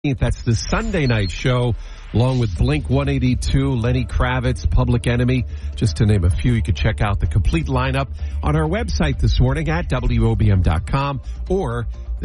That's the Sunday night show, along with Blink 182, Lenny Kravitz, Public Enemy, just to name a few. You can check out the complete lineup on our website this morning at WOBM.com or the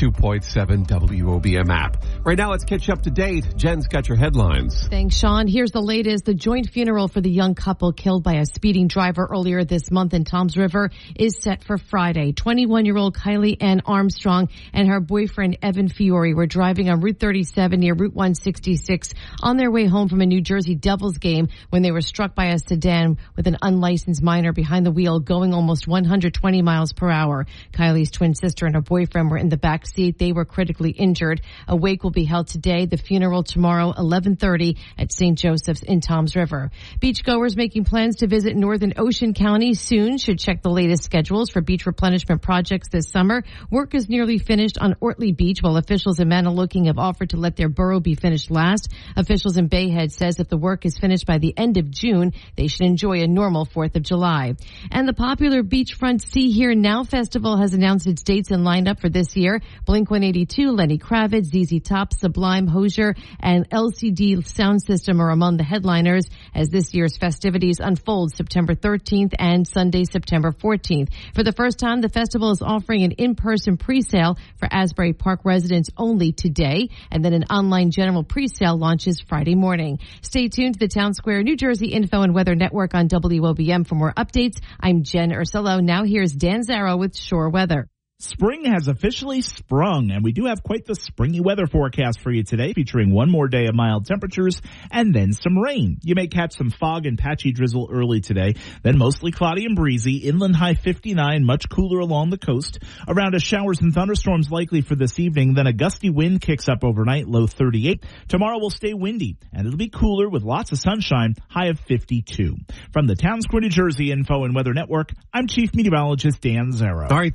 92.7 WOBM app. Right now, let's catch you up to date. Jen's got your headlines. Thanks, Sean. Here's the latest. The joint funeral for the young couple killed by a speeding driver earlier this month in Toms River is set for Friday. 21-year-old Kylie Ann Armstrong and her boyfriend Evan Fiore were driving on Route 37 near Route 166 on their way home from a New Jersey Devils game when they were struck by a sedan with an unlicensed minor behind the wheel going almost 120 miles per hour. Kylie's twin sister and her boyfriend were in the back seat. They were critically injured. A wake will be held today. The funeral tomorrow, 11:30 at St. Joseph's in Toms River. Beachgoers making plans to visit Northern Ocean County soon should check the latest schedules for beach replenishment projects this summer. Work is nearly finished on Ortley Beach, while officials in Manalooking have offered to let their borough be finished last. Officials in Bayhead says if the work is finished by the end of June, they should enjoy a normal 4th of July. And the popular Beachfront See Here Now Festival has announced its dates and lineup for this year. Blink 182, Lenny Kravitz, ZZ Top, Sublime, Hozier, and LCD Sound System are among the headliners as this year's festivities unfold September 13th and Sunday, September 14th. For the first time, the festival is offering an in-person pre-sale for Asbury Park residents only today, and then an online general pre-sale launches Friday morning. Stay tuned to the Town Square New Jersey Info and Weather Network on WOBM for more updates. I'm Jen Ursullo. Now here's Dan Zarrow with Shore Weather. Spring has officially sprung, and we do have quite the springy weather forecast for you today, featuring one more day of mild temperatures and then some rain. You may catch some fog and patchy drizzle early today, then mostly cloudy and breezy, inland high 59, much cooler along the coast. Around us, showers and thunderstorms likely for this evening, then a gusty wind kicks up overnight, low 38. Tomorrow will stay windy, and it'll be cooler with lots of sunshine, high of 52. From the Town Square, New Jersey Info and Weather Network, I'm Chief Meteorologist Dan Zarrow. All right.